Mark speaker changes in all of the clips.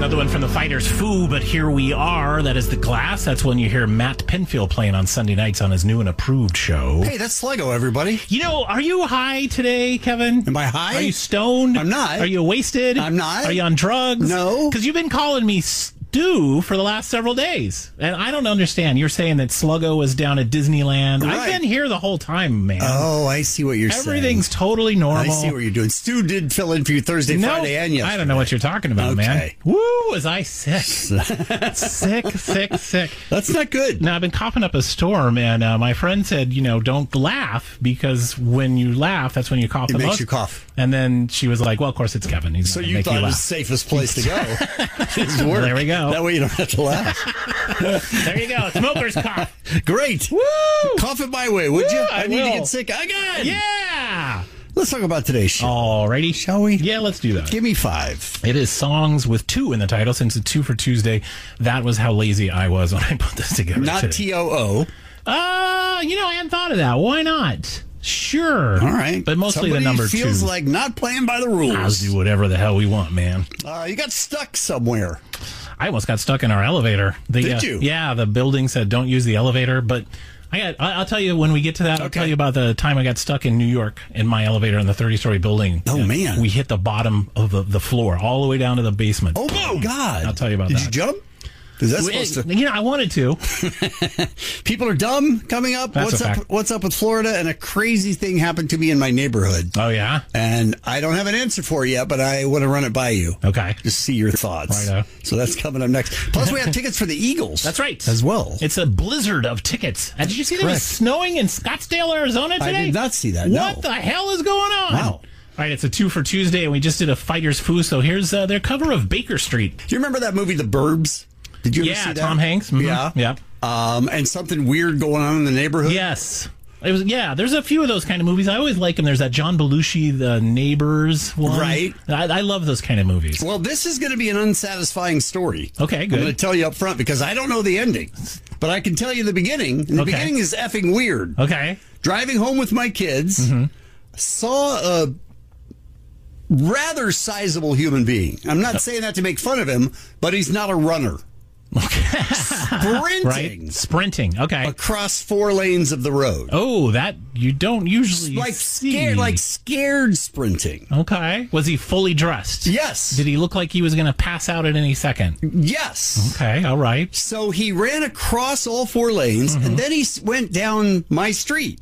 Speaker 1: Another one from the Fighters, Foo, but here we are. That is The Glass. That's when you hear Matt Pinfield playing on Sunday nights on his new and approved show.
Speaker 2: Hey, that's Sluggo, everybody.
Speaker 1: You know, are you high today, Kevin?
Speaker 2: Am I high?
Speaker 1: Are you stoned?
Speaker 2: I'm not.
Speaker 1: Are you wasted?
Speaker 2: I'm not.
Speaker 1: Are you on drugs?
Speaker 2: No.
Speaker 1: Because you've been calling me Stu for the last several days. And I don't understand. You're saying that Sluggo was down at Disneyland.
Speaker 2: Right.
Speaker 1: I've been here the whole time, man.
Speaker 2: Oh, I see what you're saying.
Speaker 1: Everything's totally normal.
Speaker 2: I see what you're doing. Stu did fill in for you Thursday, Friday, and yesterday.
Speaker 1: I don't know what you're talking about, man.
Speaker 2: Okay.
Speaker 1: Woo, was I sick. sick.
Speaker 2: That's not good.
Speaker 1: Now, I've been coughing up a storm, and my friend said, don't laugh, because when you laugh, that's when you cough the most.
Speaker 2: It makes you cough.
Speaker 1: And then she was like, well, of course, it's Kevin. He's
Speaker 2: So
Speaker 1: gonna
Speaker 2: you
Speaker 1: make
Speaker 2: thought it was
Speaker 1: laugh.
Speaker 2: the safest place to go. It's work.
Speaker 1: There we go.
Speaker 2: That way you don't have to laugh.
Speaker 1: There you go. Smoker's cough.
Speaker 2: Great.
Speaker 1: Woo!
Speaker 2: Cough it my way, would you?
Speaker 1: Woo,
Speaker 2: I
Speaker 1: I
Speaker 2: need to
Speaker 1: will.
Speaker 2: get sick again.
Speaker 1: Yeah.
Speaker 2: Let's talk about today's show.
Speaker 1: Alrighty.
Speaker 2: Shall we?
Speaker 1: Yeah, let's do that.
Speaker 2: Give me 5.
Speaker 1: It is songs with 2 in the title, since it's 2 for Tuesday. That was how lazy I was when I put this together.
Speaker 2: Not
Speaker 1: today.
Speaker 2: T-O-O.
Speaker 1: I hadn't thought of that. Why not? Sure.
Speaker 2: All right.
Speaker 1: But mostly
Speaker 2: Somebody
Speaker 1: the number 2.
Speaker 2: feels like not playing by the rules.
Speaker 1: I'll do whatever the hell we want, man.
Speaker 2: You got stuck somewhere.
Speaker 1: I almost got stuck in our elevator.
Speaker 2: Did you?
Speaker 1: Yeah, the building said don't use the elevator, but I'll tell you when we get to that. I'll tell you about the time I got stuck in New York in my elevator in the 30-story building.
Speaker 2: Oh, man.
Speaker 1: We hit the bottom of the floor all the way down to the basement.
Speaker 2: Oh, my God.
Speaker 1: I'll tell you about that.
Speaker 2: Did you jump? Is that supposed to...
Speaker 1: I wanted to.
Speaker 2: People are dumb coming up.
Speaker 1: That's a fact.
Speaker 2: What's up with Florida? And a crazy thing happened to me in my neighborhood.
Speaker 1: Oh, yeah?
Speaker 2: And I don't have an answer for it yet, but I want to run it by you.
Speaker 1: Okay.
Speaker 2: Just see your thoughts.
Speaker 1: Righto.
Speaker 2: So that's coming up next. Plus, we have tickets for the Eagles.
Speaker 1: That's right.
Speaker 2: As well.
Speaker 1: It's a blizzard of tickets. And did you see that it was
Speaker 2: correct.
Speaker 1: snowing in Scottsdale, Arizona today?
Speaker 2: I did not see that, no.
Speaker 1: What the hell is going on?
Speaker 2: Wow.
Speaker 1: All right, it's a 2 for Tuesday, and we just did a Fighters Foo, so here's their cover of Baker Street.
Speaker 2: Do you remember that movie, The Burbs? Did you ever see that?
Speaker 1: Tom Hanks. Mm-hmm.
Speaker 2: Yeah.
Speaker 1: Yep.
Speaker 2: And something weird going on in the neighborhood?
Speaker 1: Yes. It was, there's a few of those kind of movies. I always like them. There's that John Belushi, The Neighbors one.
Speaker 2: Right.
Speaker 1: I love those kind of movies.
Speaker 2: Well, this is going to be an unsatisfying story.
Speaker 1: Okay, good.
Speaker 2: I'm going to tell you up front because I don't know the ending. But I can tell you the beginning. And the beginning is effing weird.
Speaker 1: Okay.
Speaker 2: Driving home with my kids, saw a rather sizable human being. I'm not saying that to make fun of him, but he's not a runner.
Speaker 1: Okay.
Speaker 2: Sprinting.
Speaker 1: Right? Sprinting. Okay.
Speaker 2: Across 4 lanes of the road.
Speaker 1: Oh, that you don't usually see.
Speaker 2: Scared sprinting.
Speaker 1: Okay. Was he fully dressed?
Speaker 2: Yes.
Speaker 1: Did he look like he was going to pass out at any second?
Speaker 2: Yes.
Speaker 1: Okay. All right.
Speaker 2: So he ran across all 4 lanes, and then he went down my street.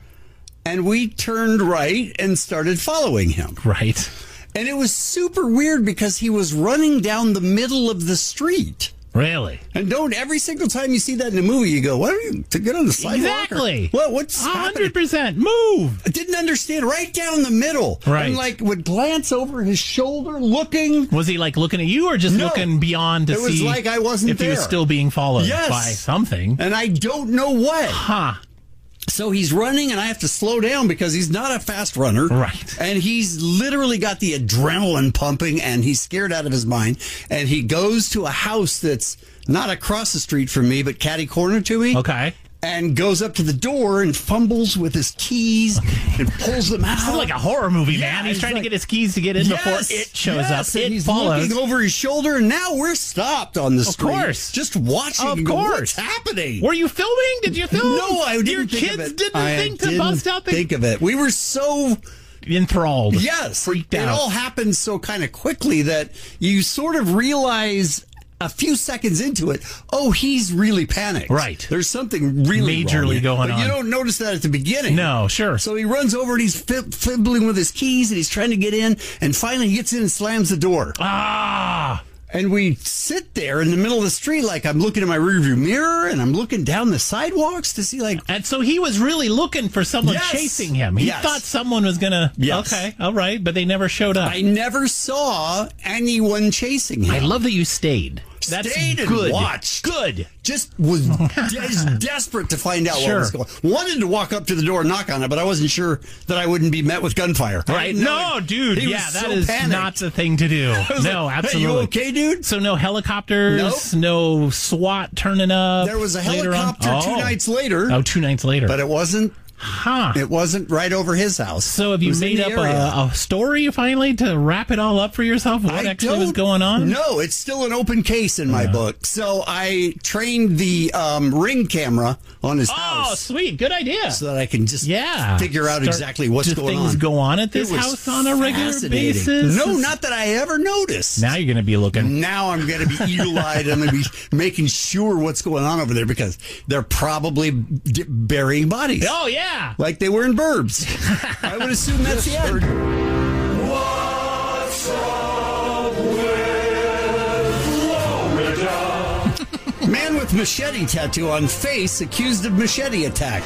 Speaker 2: And we turned right and started following him.
Speaker 1: Right.
Speaker 2: And it was super weird because he was running down the middle of the street.
Speaker 1: Really?
Speaker 2: And every single time you see that in a movie, you go, "What are you to get on the sidewalk?"
Speaker 1: Exactly.
Speaker 2: What's
Speaker 1: 100%. Move.
Speaker 2: I didn't understand. Right down the middle.
Speaker 1: Right.
Speaker 2: And would glance over his shoulder, looking.
Speaker 1: Was he looking at you, or just looking beyond to see?
Speaker 2: It was like I wasn't
Speaker 1: if
Speaker 2: there.
Speaker 1: he was still being followed by something.
Speaker 2: And I don't know what.
Speaker 1: Huh.
Speaker 2: So he's running, and I have to slow down because he's not a fast runner.
Speaker 1: Right.
Speaker 2: And he's literally got the adrenaline pumping, and he's scared out of his mind. And he goes to a house that's not across the street from me, but catty corner to me.
Speaker 1: Okay.
Speaker 2: And goes up to the door and fumbles with his keys and pulls them out.
Speaker 1: This is like a horror movie, man. He's trying to get his keys to get in before it shows up.
Speaker 2: And he's looking over his shoulder, and now we're stopped on the street.
Speaker 1: Of course.
Speaker 2: Just watching.
Speaker 1: Of
Speaker 2: and go,
Speaker 1: course.
Speaker 2: What's happening?
Speaker 1: Were you filming? Did you film?
Speaker 2: No, I didn't
Speaker 1: Your
Speaker 2: think
Speaker 1: kids
Speaker 2: of it.
Speaker 1: didn't
Speaker 2: I
Speaker 1: think to
Speaker 2: didn't
Speaker 1: bust out the...
Speaker 2: think of it. We were so...
Speaker 1: enthralled.
Speaker 2: Yes.
Speaker 1: Freaked out.
Speaker 2: It all happened so kind of quickly that you sort of realize... a few seconds into it, he's really panicked.
Speaker 1: Right.
Speaker 2: There's something really
Speaker 1: majorly
Speaker 2: wrong.
Speaker 1: going on.
Speaker 2: But you don't notice that at the beginning.
Speaker 1: No, sure.
Speaker 2: So he runs over and he's fiddling with his keys and he's trying to get in, and finally he gets in and slams the door.
Speaker 1: Ah!
Speaker 2: And we sit there in the middle of the street like I'm looking in my rearview mirror and I'm looking down the sidewalks to see
Speaker 1: And so he was really looking for someone chasing him. He thought someone was going to...
Speaker 2: Yes.
Speaker 1: Okay, all right, but they never showed up.
Speaker 2: I never saw anyone chasing him.
Speaker 1: I love that you stayed. That's
Speaker 2: Stayed and
Speaker 1: good.
Speaker 2: watched.
Speaker 1: Good.
Speaker 2: Just was desperate to find out what was going on. Wanted to walk up to the door and knock on it, but I wasn't sure that I wouldn't be met with gunfire.
Speaker 1: Right. No, dude.
Speaker 2: He
Speaker 1: Yeah,
Speaker 2: was
Speaker 1: that
Speaker 2: so
Speaker 1: is
Speaker 2: panicked.
Speaker 1: not the thing to do. No,
Speaker 2: like,
Speaker 1: absolutely.
Speaker 2: Hey, you okay, dude?
Speaker 1: So no helicopters,
Speaker 2: Nope.
Speaker 1: no SWAT turning up.
Speaker 2: There was a
Speaker 1: later on?
Speaker 2: helicopter 2 nights later.
Speaker 1: Oh, 2 nights later.
Speaker 2: But it wasn't
Speaker 1: Huh.
Speaker 2: It wasn't right over his house.
Speaker 1: So have you made up a story finally to wrap it all up for yourself? What actually was going on?
Speaker 2: No, it's still an open case in my book. So I trained the Ring camera on his house.
Speaker 1: Oh, sweet. Good idea.
Speaker 2: So that I can just figure out exactly what's going on.
Speaker 1: Do things go on at this house on a regular basis?
Speaker 2: No, not that I ever noticed.
Speaker 1: Now you're going to be looking.
Speaker 2: Now I'm going to be eagle-eyed. I'm going to be making sure what's going on over there because they're probably burying bodies.
Speaker 1: Oh, yeah.
Speaker 2: Like they were in Burbs. I would assume that's the end.
Speaker 3: What's up with Florida?
Speaker 2: Man with machete tattoo on face accused of machete attack.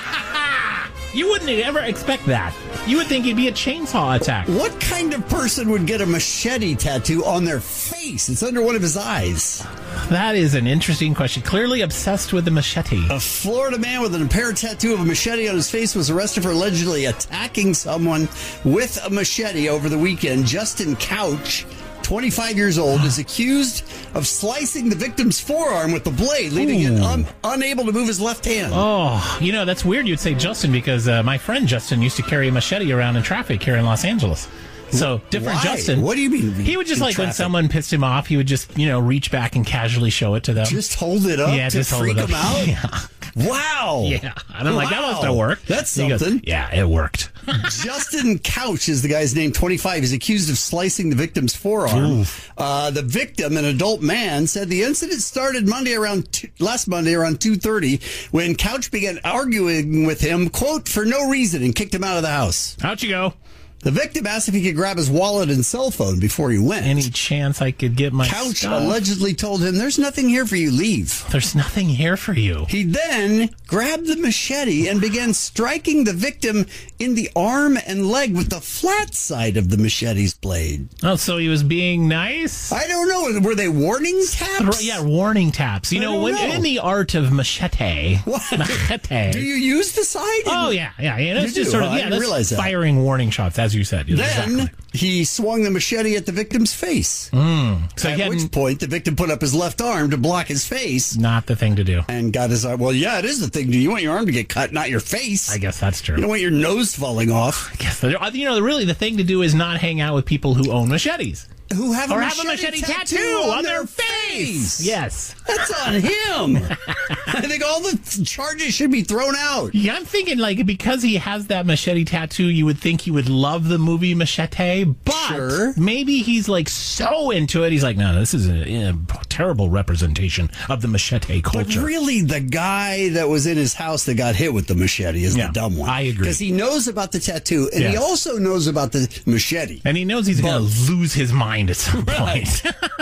Speaker 1: You wouldn't ever expect that. You would think it'd be a chainsaw attack.
Speaker 2: What kind of person would get a machete tattoo on their face? It's under one of his eyes.
Speaker 1: That is an interesting question. Clearly obsessed with the machete.
Speaker 2: A Florida man with an apparent tattoo of a machete on his face was arrested for allegedly attacking someone with a machete over the weekend. Justin Couch, 25 years old, is accused of slicing the victim's forearm with the blade, leaving him unable to move his left hand.
Speaker 1: Oh, that's weird you'd say Justin because my friend Justin used to carry a machete around in traffic here in Los Angeles. So, different
Speaker 2: Why?
Speaker 1: Justin.
Speaker 2: What do you mean?
Speaker 1: He would just when someone pissed him off, he would just, reach back and casually show it to them.
Speaker 2: Just hold it up to freak him out?
Speaker 1: Yeah.
Speaker 2: Wow.
Speaker 1: Yeah. And I'm like, that must have worked.
Speaker 2: That's something.
Speaker 1: Yeah, it worked.
Speaker 2: Justin Couch is the guy's name, 25. He's accused of slicing the victim's forearm. The victim, an adult man, said the incident started last Monday around 2:30 when Couch began arguing with him, quote, for no reason and kicked him out of the house.
Speaker 1: Out you go.
Speaker 2: The victim asked if he could grab his wallet and cell phone before he went.
Speaker 1: Any chance I could get my
Speaker 2: Couch
Speaker 1: stuff?
Speaker 2: allegedly told him, there's nothing here for you, leave.
Speaker 1: There's nothing here for you.
Speaker 2: He then grabbed the machete and began striking the victim in the arm and leg with the flat side of the machete's blade.
Speaker 1: Oh, so he was being nice?
Speaker 2: I don't know. Were they warning taps?
Speaker 1: Yeah, warning taps.
Speaker 2: I don't know.
Speaker 1: In the art of machete.
Speaker 2: Machete. Do you use the side?
Speaker 1: Oh, yeah. It's
Speaker 2: You
Speaker 1: just
Speaker 2: do?
Speaker 1: sort of,
Speaker 2: I didn't realize that.
Speaker 1: firing warning shots, as you said.
Speaker 2: Then he swung the machete at the victim's face.
Speaker 1: So
Speaker 2: at which point the victim put up his left arm to block his face.
Speaker 1: Not the thing to do.
Speaker 2: And got his arm. Well, yeah, it is the thing. You want your arm to get cut, not your face.
Speaker 1: I guess that's true.
Speaker 2: You don't want your nose falling off.
Speaker 1: I guess, really the thing to do is not hang out with people who own machetes.
Speaker 2: Who have
Speaker 1: or
Speaker 2: a
Speaker 1: have a machete tattoo on their face. Yes.
Speaker 2: That's on him. I think all the charges should be thrown out.
Speaker 1: Yeah, I'm thinking because he has that machete tattoo, you would think he would love the movie Machete, but maybe he's so into it. He's like, no, this is a terrible representation of the machete culture.
Speaker 2: But really, the guy that was in his house that got hit with the machete is the dumb one.
Speaker 1: I agree.
Speaker 2: Because he knows about the tattoo, and he also knows about the machete.
Speaker 1: And he knows he's going to lose his mind at some point.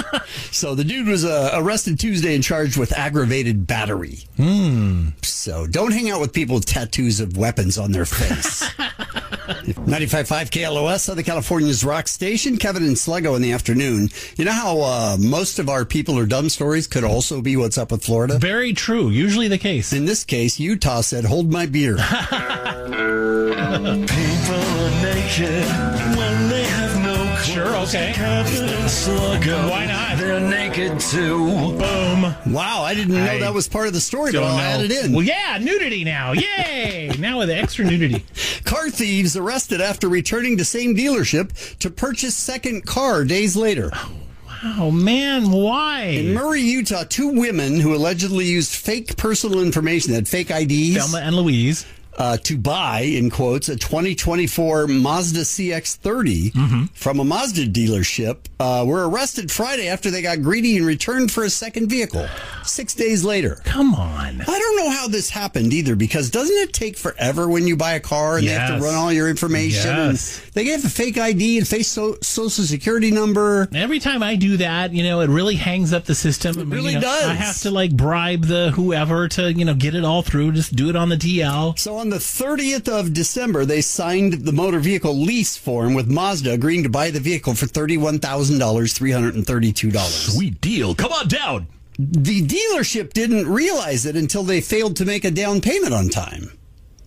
Speaker 2: So the dude was arrested Tuesday and charged with aggravated battery. So don't hang out with people with tattoos of weapons on their face. 95.5 KLOS, Southern California's rock station. Kevin and Sluggo in the afternoon. You know how most of our people are dumb stories could also be what's up with Florida?
Speaker 1: Very true. Usually the case.
Speaker 2: In this case, Utah said, hold my beer.
Speaker 3: People are naked when they have no clothes.
Speaker 1: Sure, okay.
Speaker 3: Kevin and Sluggo,
Speaker 1: why not?
Speaker 3: They're naked too.
Speaker 1: Boom.
Speaker 2: Wow, I didn't know that was part of the story, but I'll add it in.
Speaker 1: Well, yeah, nudity now. Yay! Now with extra nudity.
Speaker 2: Car thieves arrested after returning to same dealership to purchase second car days later.
Speaker 1: Oh, man, why?
Speaker 2: In Murray, Utah, two women who allegedly used fake personal information, that fake IDs.
Speaker 1: Thelma and Louise.
Speaker 2: To buy, in quotes, a 2024 Mazda CX-30 from a Mazda dealership were arrested Friday after they got greedy and returned for a second vehicle 6 days later.
Speaker 1: Come on.
Speaker 2: I don't know how this happened either, because doesn't it take forever when you buy a car and they have to run all your information?
Speaker 1: Yes.
Speaker 2: And they give a fake ID and fake social security number.
Speaker 1: Every time I do that, it really hangs up the system.
Speaker 2: It really does.
Speaker 1: I have to bribe the whoever to, get it all through. Just do it on the DL.
Speaker 2: So on the 30th of December, they signed the motor vehicle lease form with Mazda, agreeing to buy the vehicle for $31,000, $332.
Speaker 3: Sweet deal. Come on down.
Speaker 2: The dealership didn't realize it until they failed to make a down payment on time.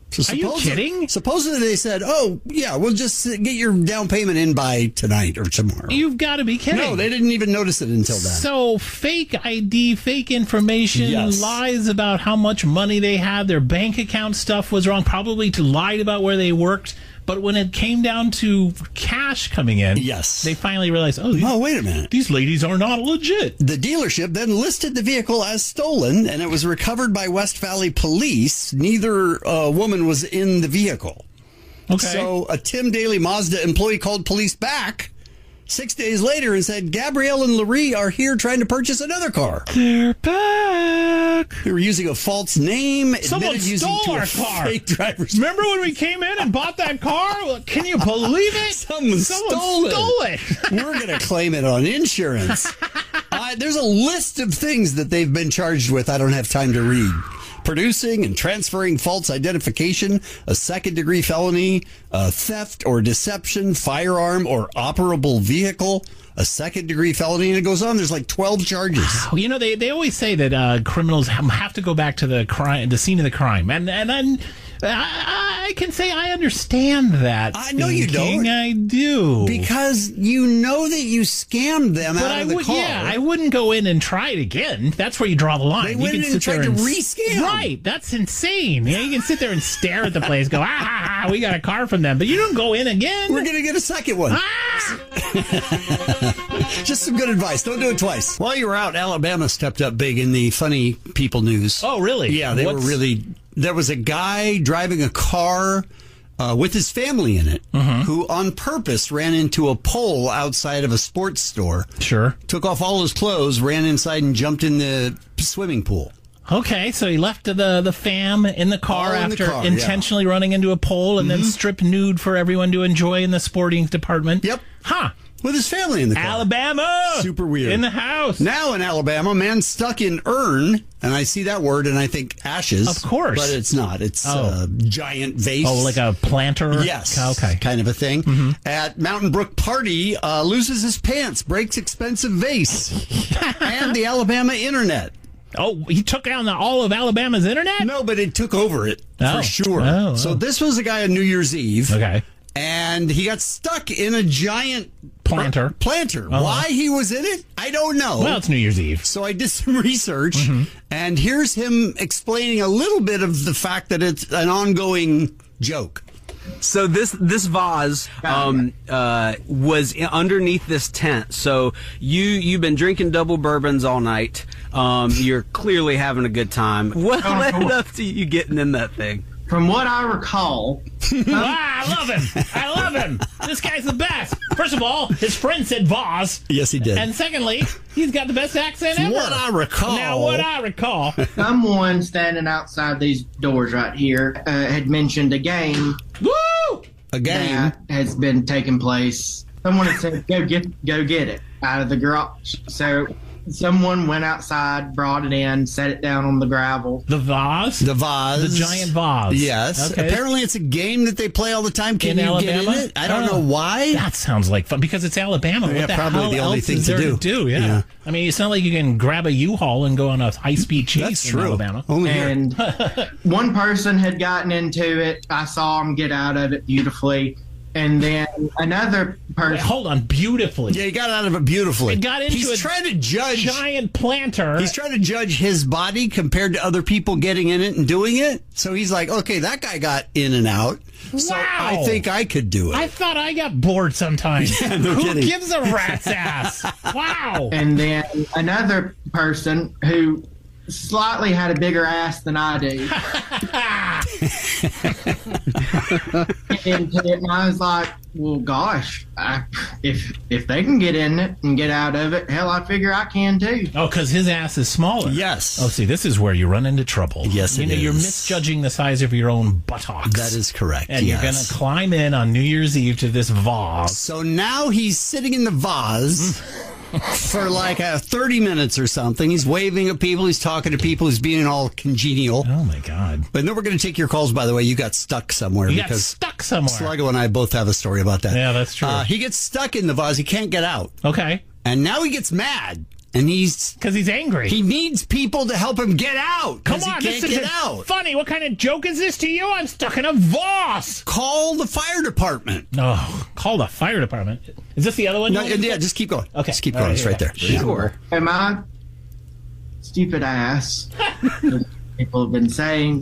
Speaker 1: Are you kidding?
Speaker 2: Supposedly they said, oh, yeah, we'll just get your down payment in by tonight or tomorrow.
Speaker 1: You've got to be kidding.
Speaker 2: No, they didn't even notice it until then.
Speaker 1: So fake ID, fake information,
Speaker 2: Yes.
Speaker 1: lies about how much money they had, their bank account stuff was wrong, probably lied about where they worked. But when it came down to cash coming in,
Speaker 2: Yes.
Speaker 1: they finally realized, oh,
Speaker 2: wait a minute.
Speaker 1: these ladies are not legit.
Speaker 2: The dealership then listed the vehicle as stolen, and it was recovered by West Valley Police. Neither woman was in the vehicle.
Speaker 1: Okay.
Speaker 2: So a Tim Daly Mazda employee called police back 6 days later and said, Gabrielle and Larry are here trying to purchase another car.
Speaker 1: They're back.
Speaker 2: They were using a false name.
Speaker 1: Someone
Speaker 2: admitted
Speaker 1: stole
Speaker 2: using
Speaker 1: our
Speaker 2: a
Speaker 1: car.
Speaker 2: Fake driver's.
Speaker 1: Remember when we came in and bought that car? Well, can you believe it?
Speaker 2: Someone stole
Speaker 1: it.
Speaker 2: We're going to claim it on insurance. There's a list of things that they've been charged with. I don't have time to read. Producing and transferring false identification, a second-degree felony, theft or deception, firearm or operable vehicle, a second-degrey felony, and it goes on. There's like 12 charges.
Speaker 1: You know, they always say that criminals have to go back to the scene of the crime, and I can say I understand that.
Speaker 2: I know you
Speaker 1: thinking.
Speaker 2: don't.
Speaker 1: I do.
Speaker 2: Because you know that you scammed them out of the car.
Speaker 1: Yeah, I wouldn't go in and try it again. That's where you draw the line.
Speaker 2: They
Speaker 1: you
Speaker 2: went
Speaker 1: can
Speaker 2: in and
Speaker 1: sit there
Speaker 2: tried to re-scam.
Speaker 1: Right, that's insane. You know, you can sit there and stare at the place, go, we got a car from them, but you don't go in again.
Speaker 2: We're going to get a second one. Just some good advice. Don't do it twice. While you were out, Alabama stepped up big in the funny people news.
Speaker 1: Oh, really?
Speaker 2: Yeah, they were really... There was a guy driving a car with his family in it who on purpose ran into a pole outside of a sports store.
Speaker 1: Sure.
Speaker 2: Took off all his clothes, ran inside and jumped in the swimming pool.
Speaker 1: Okay, so he left the fam in the car after intentionally running into a pole and then stripped nude for everyone to enjoy in the sporting department.
Speaker 2: Yep.
Speaker 1: Huh.
Speaker 2: With his family in the car.
Speaker 1: Alabama!
Speaker 2: Super weird.
Speaker 1: In the house.
Speaker 2: Now in Alabama, man stuck in urn, and I see that word and I think ashes.
Speaker 1: Of course.
Speaker 2: But it's not. It's a giant vase.
Speaker 1: Oh, like a planter?
Speaker 2: Yes.
Speaker 1: Okay.
Speaker 2: Kind of a thing. At Mountain Brook party, loses his pants, breaks expensive vase, and the Alabama internet.
Speaker 1: Oh, he took down all of Alabama's internet?
Speaker 2: No, but it took over it for sure.
Speaker 1: Oh.
Speaker 2: So this was a guy on New Year's Eve.
Speaker 1: Okay.
Speaker 2: And he got stuck in a giant
Speaker 1: planter.
Speaker 2: Why he was in it, I don't know.
Speaker 1: Well, it's New Year's Eve.
Speaker 2: So I did some research, and here's him explaining a little bit of the fact that it's an ongoing joke.
Speaker 4: So this vase was underneath this tent. So you've been drinking double bourbons all night. You're clearly having a good time. What led up to you getting in that thing?
Speaker 5: From what I recall...
Speaker 1: I love him. I love him. This guy's the best. First of all, his friend said vase.
Speaker 2: Yes, he did.
Speaker 1: And secondly, he's got the best accent ever.
Speaker 2: What I recall.
Speaker 5: Someone standing outside these doors right here had mentioned a game.
Speaker 1: Woo!
Speaker 2: A game
Speaker 5: that has been taking place. Someone had said, go get it out of the garage. So someone went outside, brought it in, set it down on the gravel.
Speaker 1: The vase?
Speaker 2: The vase.
Speaker 1: The giant vase.
Speaker 2: Yes.
Speaker 1: Okay.
Speaker 2: Apparently it's a game that they play all the time. Can you
Speaker 1: Alabama?
Speaker 2: get in it? I don't know why.
Speaker 1: That sounds like fun because it's Alabama.
Speaker 2: Yeah,
Speaker 1: what the
Speaker 2: probably
Speaker 1: hell
Speaker 2: the only
Speaker 1: else
Speaker 2: thing
Speaker 1: is
Speaker 2: to
Speaker 1: there
Speaker 2: do.
Speaker 1: Yeah. I mean, it's not like you can grab a U-Haul and go on a high-speed chase
Speaker 2: That's
Speaker 1: in
Speaker 2: true.
Speaker 1: Alabama.
Speaker 2: Only here.
Speaker 5: And one person had gotten into it. I saw him get out of it beautifully. And then another person...
Speaker 1: Wait, hold on, beautifully.
Speaker 2: Yeah, he got out of it beautifully.
Speaker 1: He got into
Speaker 2: He's trying to judge...
Speaker 1: giant planter.
Speaker 2: He's trying to judge his body compared to other people getting in it and doing it. So he's like, okay, that guy got in and out. So
Speaker 1: Wow.
Speaker 2: I think I could do it.
Speaker 1: I thought I got bored sometimes.
Speaker 2: Yeah, no
Speaker 1: Who
Speaker 2: kidding.
Speaker 1: gives a rat's ass? Wow.
Speaker 5: And then another person who slightly had a bigger ass than I do. And I was like, well, gosh, if they can get in it and get out of it, hell, I figure I can too.
Speaker 1: Oh, because his ass is smaller.
Speaker 2: Yes.
Speaker 1: Oh, see, this is where you run into trouble.
Speaker 2: Yes, it
Speaker 1: You're
Speaker 2: is.
Speaker 1: misjudging the size of your own buttocks.
Speaker 2: That is correct.
Speaker 1: And you're going to climb in on New Year's Eve to this vase.
Speaker 2: So now he's sitting in the vase for like 30 minutes or something. He's waving at people. He's talking to people. He's being all congenial.
Speaker 1: Oh, my God.
Speaker 2: But then we're going to take your calls, by the way. You got stuck somewhere.
Speaker 1: You got
Speaker 2: because
Speaker 1: stuck somewhere.
Speaker 2: Sluggo and I both have a story about that.
Speaker 1: Yeah, that's true.
Speaker 2: He gets stuck in the vase. He can't get out.
Speaker 1: Okay.
Speaker 2: And now he gets mad. And
Speaker 1: because he's angry.
Speaker 2: He needs people to help him get out.
Speaker 1: Come on,
Speaker 2: he can't
Speaker 1: this
Speaker 2: get
Speaker 1: isn't
Speaker 2: out.
Speaker 1: funny. What kind of joke is this to you? I'm stuck in a vase.
Speaker 2: Call the fire department.
Speaker 1: Oh, call the fire department. Is this the other one?
Speaker 2: No, yeah, just keep going.
Speaker 1: Okay.
Speaker 2: Just keep going. It's right there.
Speaker 4: Sure.
Speaker 5: And my stupid ass, people have been saying,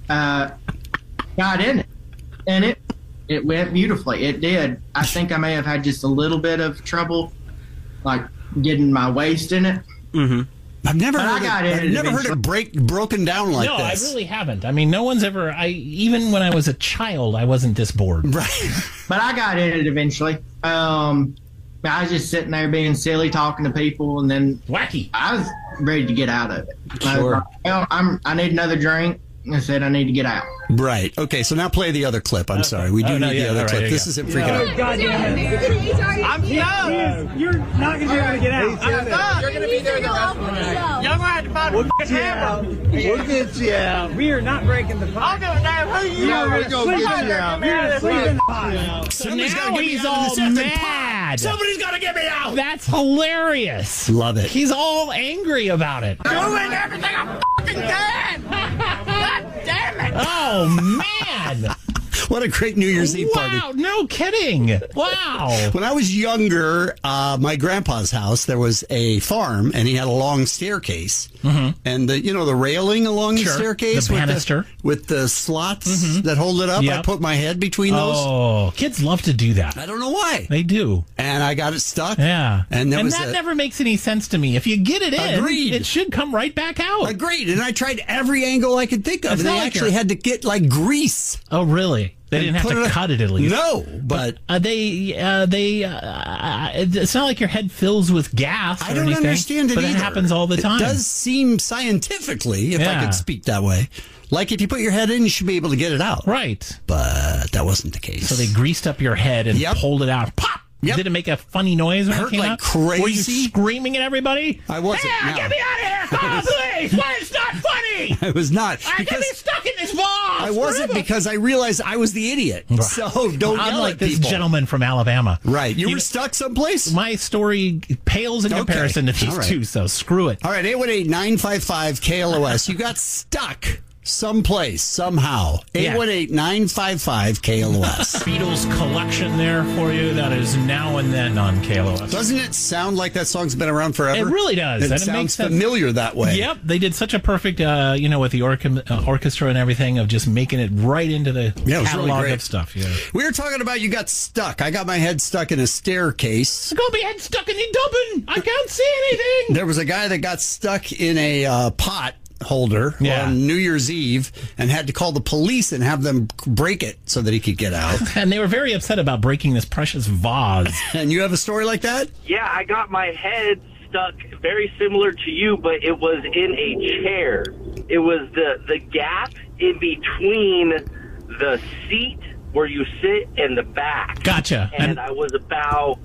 Speaker 5: got in it. And it went beautifully. It did. I think I may have had just a little bit of trouble, like getting my waist in it.
Speaker 2: Mm-hmm. I've never
Speaker 5: But
Speaker 2: heard it broken down like
Speaker 1: no,
Speaker 2: this.
Speaker 1: I really haven't. I mean, no one's ever. Even when I was a child, I wasn't this bored.
Speaker 2: Right.
Speaker 5: But I got in it eventually. I was just sitting there being silly, talking to people, and then
Speaker 1: Wacky.
Speaker 5: I was ready to get out of it.
Speaker 2: Sure.
Speaker 5: I was like, well, I need another drink. I said I need to get out.
Speaker 2: Right. Okay, so now play the other clip. I'm sorry. We do need the other clip. This is him freaking out.
Speaker 6: God damn it. You're not going to be able to get out.
Speaker 7: You're going to be there the rest of the night.
Speaker 6: Y'all going to have to find a hammer. We'll get you out. We are not breaking the pot. I'll go down. Who you are?
Speaker 7: We're going to get you out.
Speaker 6: You're sleeping the pot.
Speaker 1: So
Speaker 2: Somebody's
Speaker 1: now
Speaker 2: gotta get me
Speaker 1: he's
Speaker 2: out of
Speaker 1: all
Speaker 2: this effing
Speaker 1: mad.
Speaker 2: Somebody's got to get me out.
Speaker 1: That's hilarious.
Speaker 2: Love it.
Speaker 1: He's all angry about it.
Speaker 6: Doing everything I fucking can. God damn it.
Speaker 1: Oh, man.
Speaker 2: What a great New Year's Eve party.
Speaker 1: Wow, no kidding. Wow.
Speaker 2: When I was younger, my grandpa's house, there was a farm, and he had a long staircase. Mm-hmm. And the railing along the staircase
Speaker 1: The banister.
Speaker 2: with the slots that hold it up.
Speaker 1: Yep.
Speaker 2: I put my head between those.
Speaker 1: Oh, kids love to do that.
Speaker 2: I don't know why.
Speaker 1: They do.
Speaker 2: And I got it stuck.
Speaker 1: Yeah.
Speaker 2: And
Speaker 1: that never makes any sense to me. If you get it in,
Speaker 2: Agreed.
Speaker 1: it should come right back out.
Speaker 2: Agreed. And I tried every angle I could think of.
Speaker 1: It's
Speaker 2: And
Speaker 1: not
Speaker 2: they
Speaker 1: like
Speaker 2: actually
Speaker 1: you're-
Speaker 2: had to get like grease.
Speaker 1: Oh, really? They
Speaker 2: and
Speaker 1: didn't have
Speaker 2: put
Speaker 1: to cut it at least.
Speaker 2: No, but
Speaker 1: it's not like your head fills with gas.
Speaker 2: I
Speaker 1: or
Speaker 2: don't
Speaker 1: anything,
Speaker 2: understand it
Speaker 1: but
Speaker 2: either.
Speaker 1: it happens all the time.
Speaker 2: It does seem scientifically, if I
Speaker 1: Yeah.
Speaker 2: could speak that way, like if you put your head in, you should be able to get it out.
Speaker 1: Right.
Speaker 2: But that wasn't the case.
Speaker 1: So they greased up your head and
Speaker 2: Yep.
Speaker 1: pulled it out. Pop!
Speaker 2: Yep.
Speaker 1: Did it make a funny noise when
Speaker 2: Hurt
Speaker 1: it came
Speaker 2: like
Speaker 1: out?
Speaker 2: crazy.
Speaker 1: Were you screaming at everybody?
Speaker 2: I wasn't,
Speaker 1: Hey,
Speaker 2: no.
Speaker 1: get me out of here! Come please! Why it's not funny?
Speaker 2: I was not.
Speaker 1: I get me stuck in this vase.
Speaker 2: I wasn't
Speaker 1: forever.
Speaker 2: because I realized I was the idiot. So don't
Speaker 1: I'm
Speaker 2: yell
Speaker 1: like
Speaker 2: at
Speaker 1: this
Speaker 2: people.
Speaker 1: gentleman from Alabama.
Speaker 2: Right. You were stuck someplace?
Speaker 1: My story pales in
Speaker 2: Okay.
Speaker 1: comparison to these
Speaker 2: All right.
Speaker 1: two, so screw it.
Speaker 2: All right, 818-955-KLOS. You got stuck someplace, somehow.
Speaker 1: Yeah.
Speaker 2: 818-955-KLOS.
Speaker 1: Beatles collection there for you. That is Now and Then on KLOS.
Speaker 2: Doesn't it sound like that song's been around forever?
Speaker 1: It really does.
Speaker 2: It
Speaker 1: And it
Speaker 2: sounds
Speaker 1: makes sense.
Speaker 2: familiar that way.
Speaker 1: Yep, they did such a perfect, with the orchestra and everything, of just making it right into the
Speaker 2: Yeah, it was really
Speaker 1: catalog
Speaker 2: great.
Speaker 1: of stuff. Yeah,
Speaker 2: We were talking about you got stuck. I got my head stuck in a staircase.
Speaker 1: I'm gonna be head stuck in the dubbin. I can't see anything.
Speaker 2: There was a guy that got stuck in a pot holder
Speaker 1: Yeah.
Speaker 2: on New Year's Eve and had to call the police and have them break it so that he could get out.
Speaker 1: And they were very upset about breaking this precious vase.
Speaker 2: And you have a story like that?
Speaker 8: Yeah, I got my head stuck very similar to you, but it was in a chair. It was the gap in between the seat where you sit and the back.
Speaker 1: Gotcha.
Speaker 8: And I was about,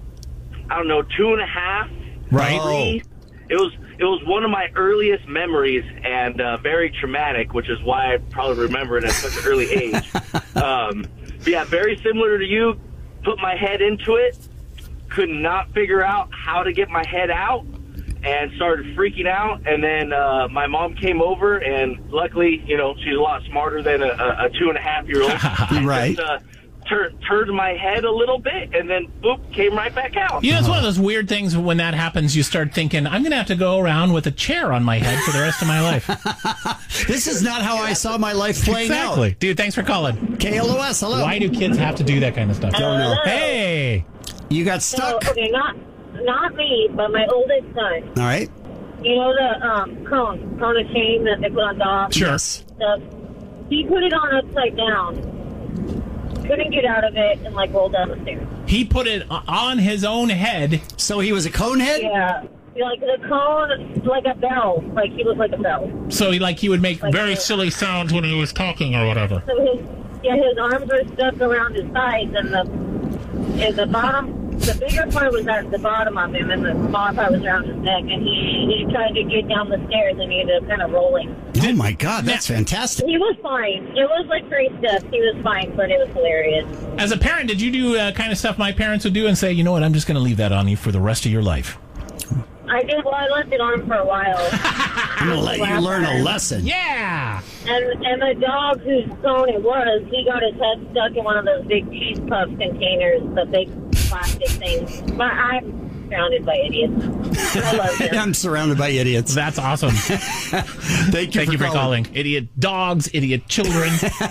Speaker 8: 2.5,
Speaker 1: Right.
Speaker 8: 3. It was one of my earliest memories and very traumatic, which is why I probably remember it at such an early age. But yeah, very similar to you. Put my head into it, could not figure out how to get my head out, and started freaking out. And then my mom came over, and luckily, she's a lot smarter than a 2.5-year-old.
Speaker 2: Right.
Speaker 8: Turned my head a little bit, and then boop, came right back out.
Speaker 1: It's one of those weird things when that happens. You start thinking, I'm going to have to go around with a chair on my head for the rest of my life.
Speaker 2: This is not how I saw my life playing
Speaker 1: Exactly.
Speaker 2: out.
Speaker 1: Dude, thanks for calling.
Speaker 2: KLOS, hello.
Speaker 1: Why do kids have to do that kind of stuff?
Speaker 2: Don't know.
Speaker 1: Hey!
Speaker 2: You got
Speaker 9: So,
Speaker 2: stuck?
Speaker 9: okay, not me, but my oldest son.
Speaker 2: All right.
Speaker 9: You know the cone of chain that they put on dogs?
Speaker 1: Sure.
Speaker 9: Stuff. He put it on upside down. Couldn't get out of it and rolled down the stairs.
Speaker 1: He put it on his own head.
Speaker 2: So he was a cone head?
Speaker 9: Yeah. Like the cone, like a bell. Like he was like a bell.
Speaker 1: So he would make very
Speaker 9: a-
Speaker 1: silly sounds when he was talking or whatever.
Speaker 9: So his arms were stuck around his sides, and the bottom. The bigger part was at the bottom of him, and the smaller part was around his neck. And he tried to get down the stairs, and he ended up kind of rolling.
Speaker 2: Oh, my God. That's fantastic.
Speaker 9: He was fine. It was like 3 steps. He was fine, but it was hilarious.
Speaker 1: As a parent, did you do kind of stuff my parents would do and say, you know what, I'm just going to leave that on you for the rest of your life?
Speaker 9: I did. Well, I left it on for a while.
Speaker 2: I'm going to let you learn a lesson.
Speaker 1: Yeah.
Speaker 9: And the dog whose phone it was, he got his head stuck in one of those big cheese puff containers, the big plastic things. But I'm surrounded by idiots. I love them.
Speaker 2: I'm surrounded by idiots.
Speaker 1: That's awesome.
Speaker 2: Thank you
Speaker 1: for calling. Idiot dogs, idiot children.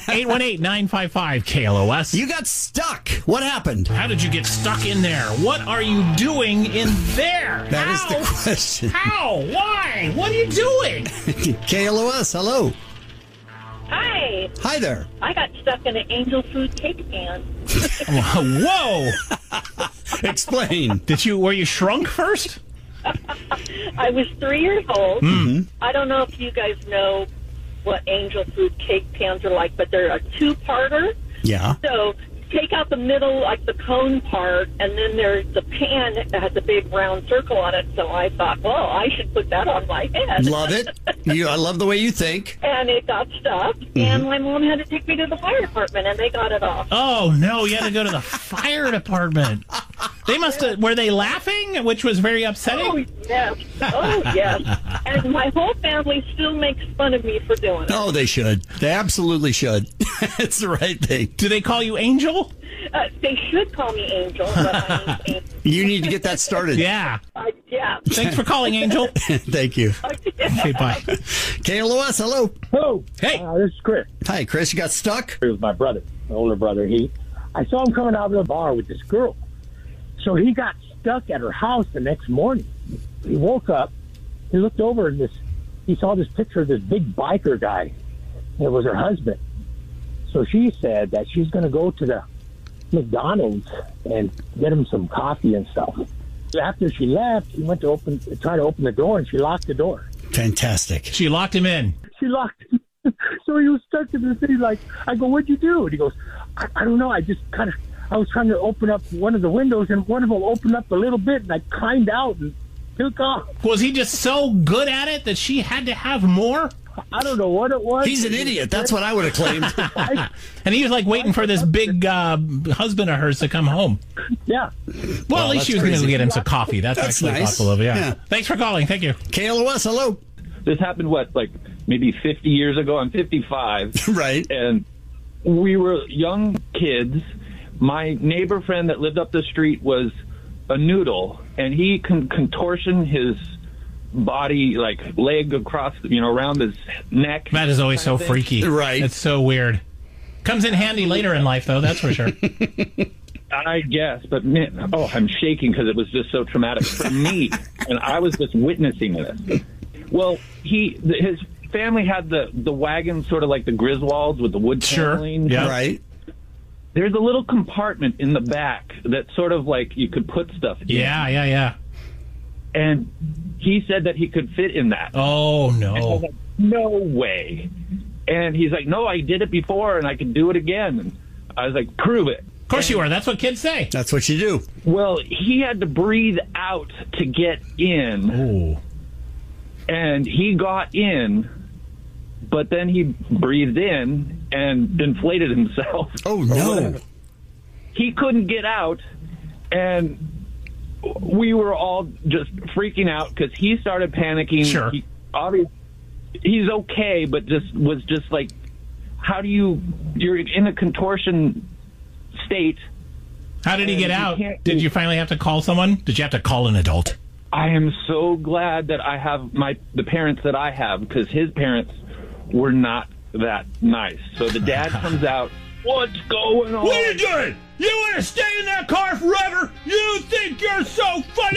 Speaker 1: 818-955-KLOS.
Speaker 2: You got stuck. What happened?
Speaker 1: How did you get stuck in there? What are you doing in there?
Speaker 2: That is the question.
Speaker 1: How? Why? What are you doing?
Speaker 2: KLOS, hello.
Speaker 9: Hi.
Speaker 2: Hi there.
Speaker 9: I got stuck in an angel food cake pan.
Speaker 1: Whoa.
Speaker 2: Explain.
Speaker 1: Were you shrunk first?
Speaker 9: I was 3 years old.
Speaker 2: Mm-hmm.
Speaker 9: I don't know if you guys know what angel food cake pans are like, but they're a two-parter.
Speaker 2: Yeah.
Speaker 9: So take out the middle, like the cone part, and then there's the pan that has a big round circle on it. So I thought, well, I should put that on my head.
Speaker 2: Love it. I love the way you think.
Speaker 9: And it got stuck, and my mom had to take me to the fire department, and they got it off.
Speaker 1: Oh, no, you had to go to the fire department. They must have, were they laughing, which was very upsetting?
Speaker 9: Oh, yes. Oh, yes. And my whole family still makes fun of me for doing it.
Speaker 2: Oh, they should. They absolutely should. It's the right thing.
Speaker 1: Do they call you Angel?
Speaker 9: They should call me Angel, but my name's Angel.
Speaker 2: You need to get that started.
Speaker 1: Yeah.
Speaker 9: Yeah.
Speaker 1: Thanks for calling, Angel.
Speaker 2: Thank you.
Speaker 1: Okay, bye.
Speaker 2: KLOS, hello.
Speaker 10: Hello.
Speaker 1: Hey.
Speaker 10: This is Chris.
Speaker 2: Hi, Chris. You got stuck?
Speaker 10: It was my brother, my older brother. I saw him coming out of the bar with this girl. So he got stuck at her house the next morning. He woke up. He looked over and he saw this picture of this big biker guy. It was her husband. So she said that she's going to go to the McDonald's and get him some coffee and stuff. After she left, he went to try to open the door, and she locked the door.
Speaker 2: Fantastic.
Speaker 1: She locked him in.
Speaker 10: She locked him. So he was stuck in the thing. Like, I go, what'd you do? And he goes, I don't know. I was trying to open up one of the windows, and one of them opened up a little bit, and I climbed out and took off.
Speaker 1: Was he just so good at it that she had to have more?
Speaker 10: I don't know what it was.
Speaker 2: He's an idiot. That's what I would have claimed.
Speaker 1: And he was like waiting for this big husband of hers to come home.
Speaker 10: Yeah.
Speaker 1: Well, at least she was going to get him some coffee. That's actually
Speaker 2: nice.
Speaker 1: thoughtful of you. Yeah. Thanks for calling. Thank you.
Speaker 2: KLOS, hello.
Speaker 11: This happened, maybe 50 years ago? I'm 55.
Speaker 2: Right.
Speaker 11: And we were young kids. My neighbor friend that lived up the street was a noodle, and he contortion his body, like leg across, around his neck.
Speaker 1: That is always so freaky.
Speaker 2: Right.
Speaker 1: It's so weird. Comes in handy later in life, though, that's for sure.
Speaker 11: I guess, but man, I'm shaking because it was just so traumatic for me, and I was just witnessing this. Well, his family had the wagon, sort of like the Griswolds with the wood paneling.
Speaker 2: Yeah. Right.
Speaker 11: There's a little compartment in the back that sort of like you could put stuff in.
Speaker 1: Yeah.
Speaker 11: And he said that he could fit in that.
Speaker 1: Oh, no.
Speaker 11: And I was like, no way. And he's like, no, I did it before and I can do it again. And I was like, prove it.
Speaker 1: Of course you are. That's what kids say.
Speaker 2: That's what you do.
Speaker 11: Well, he had to breathe out to get in.
Speaker 1: Oh.
Speaker 11: And he got in, but then he breathed in and inflated himself.
Speaker 2: Oh, no.
Speaker 11: He couldn't get out, and we were all just freaking out because he started panicking.
Speaker 1: Sure.
Speaker 11: He's okay, but was just like, you're in a contortion state.
Speaker 1: How did he get out? Did you finally have to call someone? Did you have to call an adult?
Speaker 11: I am so glad that I have the parents that I have, because his parents were not that nice. So the dad comes out, what's going on?
Speaker 1: What are you doing? You want to stay in that car forever? You think you're so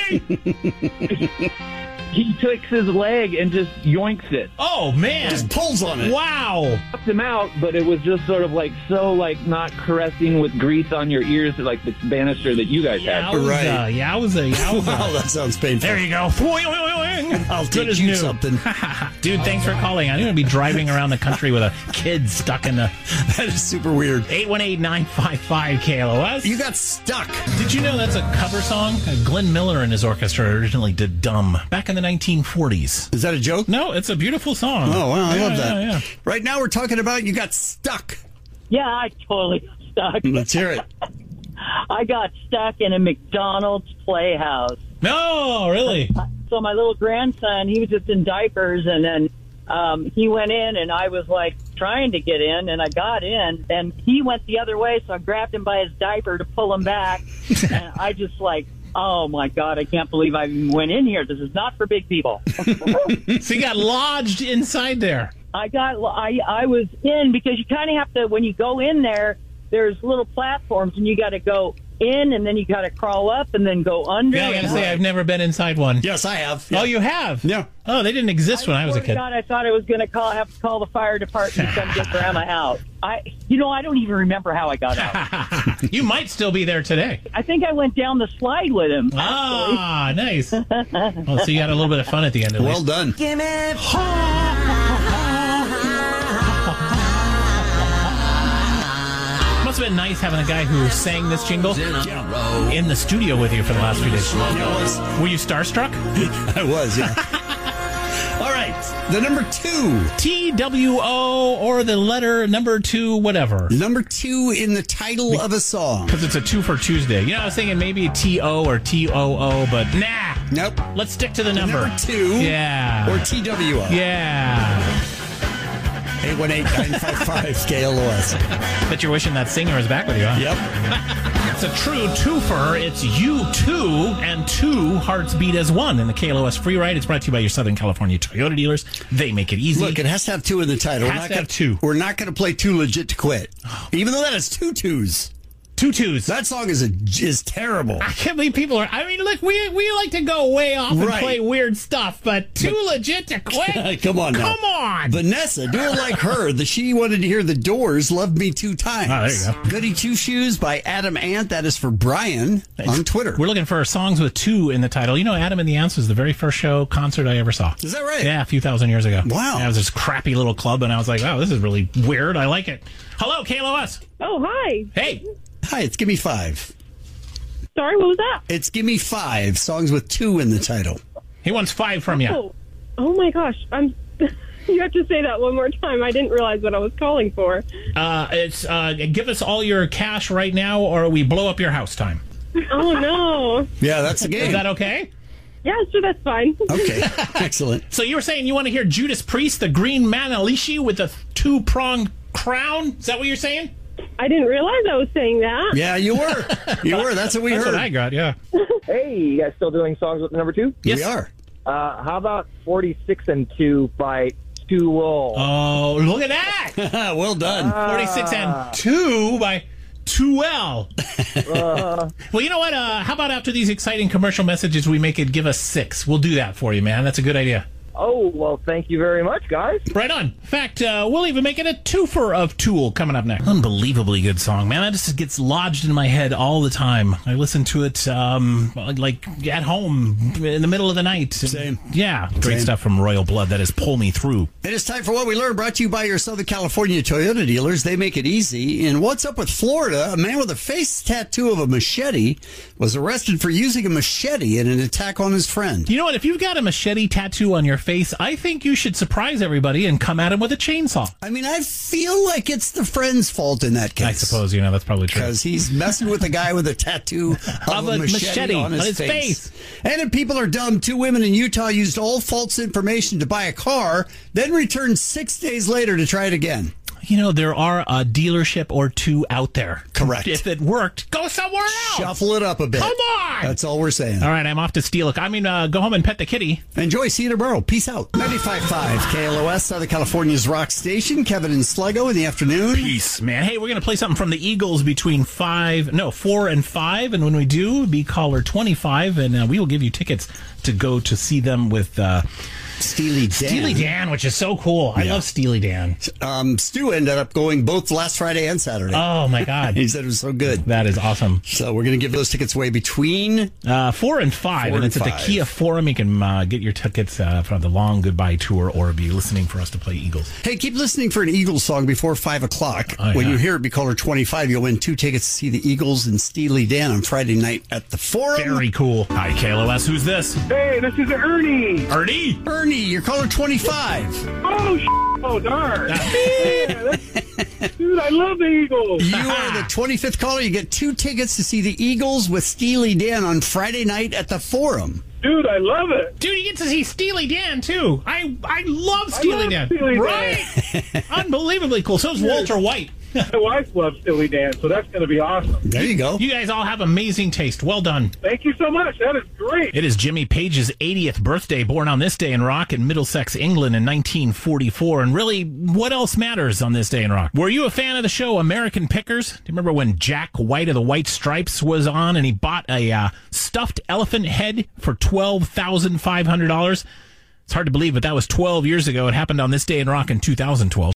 Speaker 1: funny?
Speaker 11: He takes his leg and just yoinks it.
Speaker 1: Oh, man.
Speaker 2: Just pulls on it.
Speaker 1: Wow.
Speaker 11: Popped him out, but it was just sort of like not caressing with grease on your ears like the banister that you guys had.
Speaker 2: Right.
Speaker 1: Yowza.
Speaker 2: Wow, that sounds painful.
Speaker 1: There you go.
Speaker 2: I'll teach you something.
Speaker 1: Dude, thanks for calling. I'm going to be driving around the country with a kid stuck in the...
Speaker 2: That is super weird.
Speaker 1: 818-955-KLOS.
Speaker 2: You got stuck.
Speaker 1: Did you know that's a cover song? Glenn Miller and his orchestra originally did Dumb back in the 1940s.
Speaker 2: Is that a joke?
Speaker 1: No, it's a beautiful song.
Speaker 2: Oh, wow, I love that.
Speaker 1: Yeah.
Speaker 2: Right now we're talking about you got stuck.
Speaker 12: Yeah, I totally got stuck.
Speaker 2: Let's hear it.
Speaker 12: I got stuck in a McDonald's Playhouse.
Speaker 1: No, really?
Speaker 12: So my little grandson, he was just in diapers, and then he went in, and I was like trying to get in, and I got in, and he went the other way, so I grabbed him by his diaper to pull him back, and I just like, oh my God, I can't believe I even went in here. This is not for big people.
Speaker 1: So you got lodged inside there.
Speaker 12: I was in, because you kind of have to, when you go in there, there's little platforms, and you got to go in, and then you got to crawl up and then go under.
Speaker 1: Yeah, I got to say, I've never been inside one.
Speaker 2: Yes, I have. Yeah.
Speaker 1: Oh, you have?
Speaker 2: Yeah.
Speaker 1: Oh, they didn't exist when I was a kid.
Speaker 12: God, I thought I was going to have to call the fire department to come get Grandma out. I don't even remember how I got out.
Speaker 1: You might still be there today.
Speaker 12: I think I went down the slide with him.
Speaker 1: Ah, nice. Well, so you had a little bit of fun at the end of it.
Speaker 2: Well done.
Speaker 13: Give me
Speaker 1: Must have been nice having a guy who sang this jingle in the studio with you for the last few days. Were you starstruck?
Speaker 2: I was, yeah. All right, the number 2.
Speaker 1: TWO or the letter number 2, whatever.
Speaker 2: Number 2 in the title of a song.
Speaker 1: Because it's a 2 for Tuesday. You know, I was thinking maybe TO or TOO, but nah.
Speaker 2: Nope.
Speaker 1: Let's stick to the number.
Speaker 2: Number 2.
Speaker 1: Yeah.
Speaker 2: Or TWO.
Speaker 1: Yeah.
Speaker 2: 818-955-KLOS.
Speaker 1: Bet you're wishing that singer is back with you, huh?
Speaker 2: Yep.
Speaker 1: It's a true twofer. It's you two and 2 hearts beat as 1 in the KLOS free ride. It's brought to you by your Southern California Toyota dealers. They make it easy.
Speaker 2: Look, it has to have 2 in the title.
Speaker 1: Has to have 2.
Speaker 2: We're not going to play Too Legit to Quit. Even though that is 2 twos.
Speaker 1: 2 twos.
Speaker 2: That song is terrible.
Speaker 1: I can't believe people are. I mean, look, we like to go way off and play weird stuff, but Too Legit to Quit.
Speaker 2: Come on, now.
Speaker 1: Come on,
Speaker 2: Vanessa, do it like her. She wanted to hear The Doors. Loved Me 2 times.
Speaker 1: Oh, there you go.
Speaker 2: Goody Two Shoes by Adam Ant. That is for Brian on Twitter.
Speaker 1: We're looking for songs with 2 in the title. You know, Adam and the Ants was the very first concert I ever saw.
Speaker 2: Is that right?
Speaker 1: Yeah, a few thousand years ago.
Speaker 2: Wow.
Speaker 1: Yeah, it was this crappy little club, and I was like, wow, this is really weird. I like it. Hello, KLOS.
Speaker 14: Oh, hi.
Speaker 1: Hey.
Speaker 2: Hi, it's Gimme 5.
Speaker 14: Sorry, what was that?
Speaker 2: It's Gimme 5, songs with 2 in the title.
Speaker 1: He wants 5 from you.
Speaker 14: Oh my gosh. You have to say that one more time. I didn't realize what I was calling for.
Speaker 1: It's give us all your cash right now, or we blow up your house time.
Speaker 14: Oh, no.
Speaker 2: Yeah, that's the game.
Speaker 1: Is that okay?
Speaker 14: Yeah, sure, that's fine.
Speaker 2: Okay, excellent.
Speaker 1: So you were saying you want to hear Judas Priest, the Green Manalishi with a 2-pronged crown? Is that what you're saying?
Speaker 14: I didn't realize I was saying that.
Speaker 2: Yeah, you were. You were. That's what we heard.
Speaker 1: That's what I got, yeah.
Speaker 15: Hey, you guys still doing songs with number 2?
Speaker 1: Yes.
Speaker 2: We are.
Speaker 15: How about 46 and 2 by Tool?
Speaker 1: Oh, look at that.
Speaker 2: Well done.
Speaker 1: 46 and 2 by 2L. Well, you know what? How about after these exciting commercial messages, we make it give us 6? We'll do that for you, man. That's a good idea.
Speaker 15: Oh, well, thank you very much, guys.
Speaker 1: Right on. In fact, we'll even make it a 2fer of Tool coming up next. Unbelievably good song, man. That just gets lodged in my head all the time. I listen to it like at home in the middle of the night.
Speaker 2: Same.
Speaker 1: Yeah. Great stuff from Royal Blood. That is Pull Me Through.
Speaker 2: It is time for What We Learned, brought to you by your Southern California Toyota dealers. They make it easy. And what's up with Florida? A man with a face tattoo of a machete was arrested for using a machete in an attack on his friend.
Speaker 1: You know what? If you've got a machete tattoo on your face, I think you should surprise everybody and come at him with a chainsaw.
Speaker 2: I mean, I feel like it's the friend's fault in that case.
Speaker 1: I suppose, that's probably true.
Speaker 2: Because he's messing with a guy with a tattoo of a machete on his face. And if people are dumb, 2 women in Utah used all false information to buy a car, then returned 6 days later to try it again.
Speaker 1: There are a dealership or 2 out there.
Speaker 2: Correct.
Speaker 1: If it worked, go somewhere else.
Speaker 2: Shuffle it up a bit.
Speaker 1: Come on.
Speaker 2: That's all we're saying.
Speaker 1: All right, I'm off to steal it. go home and pet the kitty.
Speaker 2: Enjoy Cedar Borough. Peace out. 95.5 KLOS, Southern California's rock station. Kevin and Sluggo in the afternoon.
Speaker 1: Peace, man. Hey, we're going to play something from the Eagles between 4 and 5. And when we do, be caller 25. And we will give you tickets to go to see them with...
Speaker 2: Steely Dan.
Speaker 1: Steely Dan, which is so cool. I love Steely Dan.
Speaker 2: Stu ended up going both last Friday and Saturday.
Speaker 1: Oh, my God.
Speaker 2: He said it was so good.
Speaker 1: That is awesome.
Speaker 2: So we're going to give those tickets away between
Speaker 1: 4 and 5. And it's at the Kia Forum. You can get your tickets for the long goodbye tour or be listening for us to play Eagles.
Speaker 2: Hey, keep listening for an Eagles song before 5 o'clock. When you hear it, be caller 25. You'll win 2 tickets to see the Eagles and Steely Dan on Friday night at the Forum.
Speaker 1: Very cool. Hi, KLOS. Who's this?
Speaker 16: Hey, this is Ernie.
Speaker 1: Ernie,
Speaker 2: you're caller 25.
Speaker 16: Oh, darn. Dude, I love the Eagles.
Speaker 2: You are the 25th caller. You get 2 tickets to see the Eagles with Steely Dan on Friday night at the Forum.
Speaker 16: Dude, I love it.
Speaker 1: Dude, you get to see Steely Dan, too. I love Steely Dan.
Speaker 16: Steely Dan.
Speaker 1: Right? Unbelievably cool. So is Walter White.
Speaker 16: My wife loves Steely Dan, so that's going to be awesome.
Speaker 2: There you go.
Speaker 1: You guys all have amazing taste. Well done.
Speaker 16: Thank you so much. That is great.
Speaker 1: It is Jimmy Page's 80th birthday, born on this day in rock in Middlesex, England in 1944. And really, what else matters on this day in rock? Were you a fan of the show American Pickers? Do you remember when Jack White of the White Stripes was on and he bought a stuffed elephant head for $12,500? It's hard to believe, but that was 12 years ago. It happened on this day in rock in 2012.